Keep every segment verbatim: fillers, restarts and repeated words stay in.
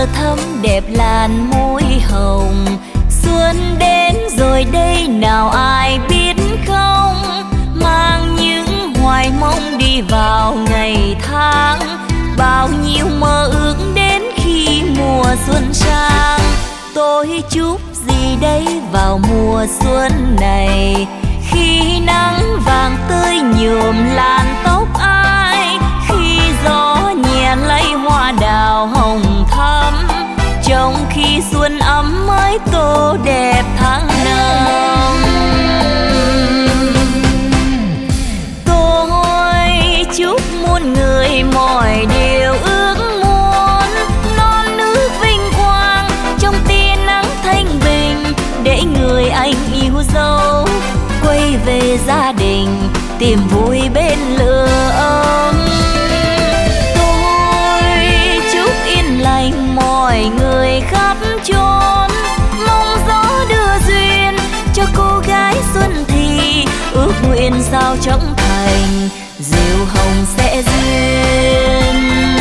thơ thắm đẹp làn môi hồng. Xuân đến rồi đây nào ai biết không, mang những hoài mong đi vào ngày tháng. Bao nhiêu mơ ước đến khi mùa xuân sang. Tôi chúc gì đây vào mùa xuân này, khi nắng vàng tươi nhuộm làn tóc ai, khi gió nhẹ lay hoa đào hồng thắm, trong khi xuân ấm mới tô đẹp tháng năm. Tôi chúc muôn người mọi điều ước muốn, non nước vinh quang trong tia nắng thanh bình, để người anh yêu dấu quay về gia đình tìm vui bên lửa ấm. Tôi chúc yên lành mọi người khắp chốn, mong gió đưa duyên cho cô gái xuân thì, ước nguyện sao trong thành diệu hồng sẽ duyên.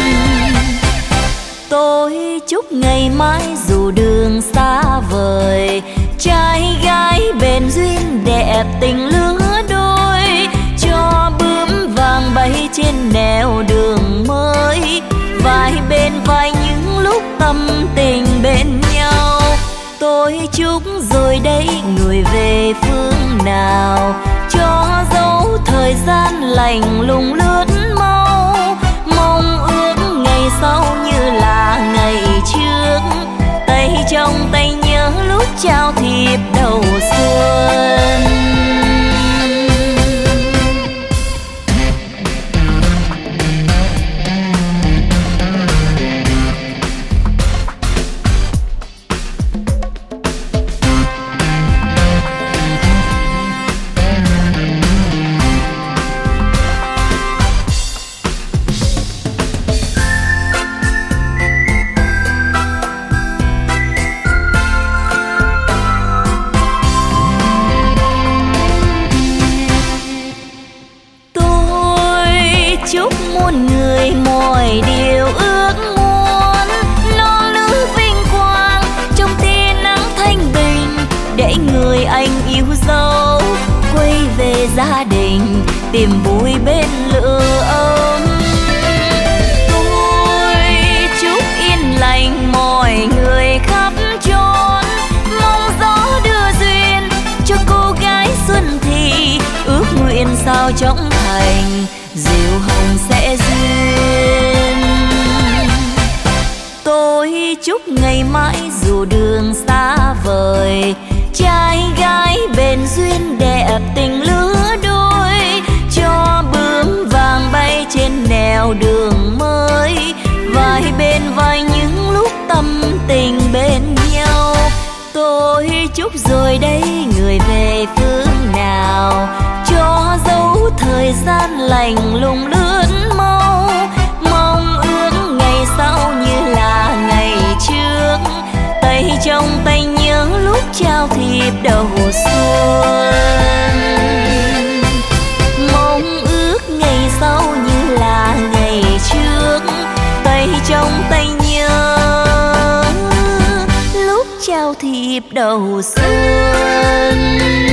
Tôi chúc ngày mai dù đường xa vời, trai gái bền duyên đẹp tình lứa đôi, cho bướm vàng bay trên nẻo đường mới, vai bên vai những lúc tâm tình bên nhau. Tôi chúc rồi đây người về phương nào, cho dấu thời gian lạnh lùng lướt mau, mong ước ngày sau như là ngày trước, tay trong tay nhớ lúc trao thiệp đầu xuân. Chúc muôn người mọi điều ước muốn, non nước vinh quang trong tia nắng thanh bình, để người anh yêu dấu quay về gia đình tìm vui bên lửa ấm. Tôi chúc yên lành mọi người khắp chốn, mong gió đưa duyên cho cô gái xuân thì, ước nguyện sao trong thành diệu hồng sẽ duyên. Tôi chúc ngày mai dù đường xa vời, trai gái bền duyên đẹp tình lứa đôi, cho bướm vàng bay trên nẻo đường mới, vai bên vai những lúc tâm tình bên nhau. Tôi chúc rồi đây người về phương nào, cho dấu thời gian lạnh lùng lướt mau, mong ước ngày sau như là ngày trước, tay trong tay nhớ lúc trao thiệp đầu xuân. Mong ước ngày sau như là ngày trước, tay trong tay nhớ lúc trao thiệp đầu xuân.